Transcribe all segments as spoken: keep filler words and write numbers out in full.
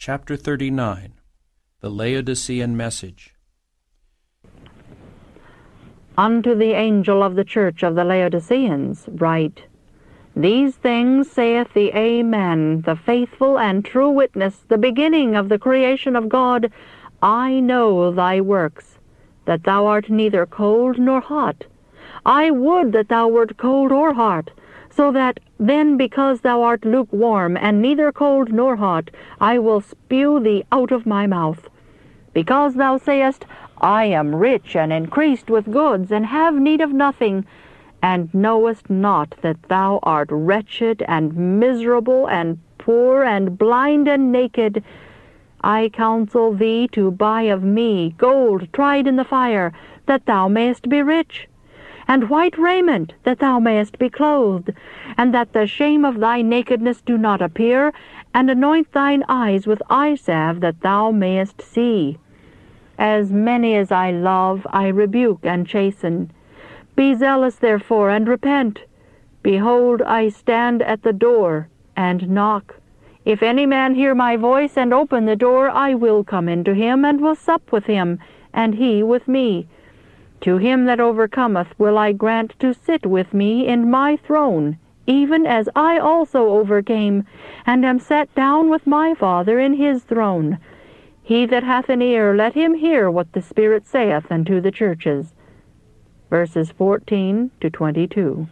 Chapter thirty-nine. The Laodicean Message. Unto the angel of the church of the Laodiceans write, These things saith the Amen, the faithful and true witness, the beginning of the creation of God. I know thy works, that thou art neither cold nor hot. I would that thou wert cold or hot, so that then because thou art lukewarm, and neither cold nor hot, I will spew thee out of my mouth. Because thou sayest, I am rich and increased with goods, and have need of nothing, and knowest not that thou art wretched and miserable and poor and blind and naked, I counsel thee to buy of me gold tried in the fire, that thou mayest be rich, and white raiment, that thou mayest be clothed, and that the shame of thy nakedness do not appear, and anoint thine eyes with eye salve, that thou mayest see. As many as I love, I rebuke and chasten. Be zealous therefore, and repent. Behold, I stand at the door, and knock. If any man hear my voice, and open the door, I will come into him, and will sup with him, and he with me. To him that overcometh will I grant to sit with me in my throne, even as I also overcame, and am set down with my Father in his throne. He that hath an ear, let him hear what the Spirit saith unto the churches. Verses fourteen to twenty-two.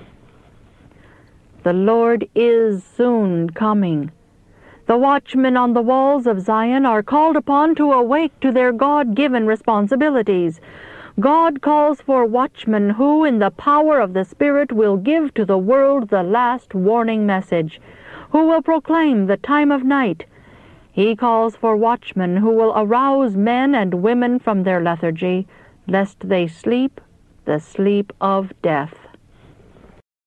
The Lord is soon coming. The watchmen on the walls of Zion are called upon to awake to their God-given responsibilities. God calls for watchmen who, in the power of the Spirit, will give to the world the last warning message, who will proclaim the time of night. He calls for watchmen who will arouse men and women from their lethargy, lest they sleep the sleep of death.